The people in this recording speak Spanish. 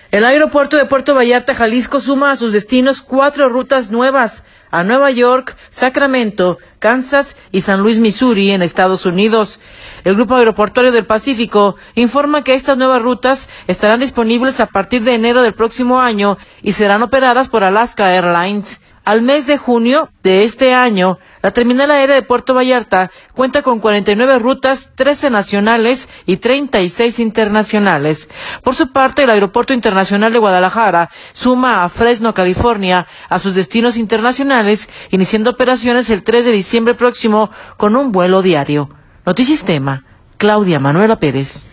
El aeropuerto de Puerto Vallarta, Jalisco, suma a sus destinos 4 rutas nuevas a Nueva York, Sacramento, Kansas y San Luis, Missouri, en Estados Unidos. El Grupo Aeroportuario del Pacífico informa que estas nuevas rutas estarán disponibles a partir de enero del próximo año y serán operadas por Alaska Airlines. Al mes de junio de este año, la terminal aérea de Puerto Vallarta cuenta con 49 rutas, 13 nacionales y 36 internacionales. Por su parte, el Aeropuerto Internacional de Guadalajara suma a Fresno, California, a sus destinos internacionales, iniciando operaciones el 3 de diciembre próximo con un vuelo diario. Notisistema, Claudia Manuela Pérez.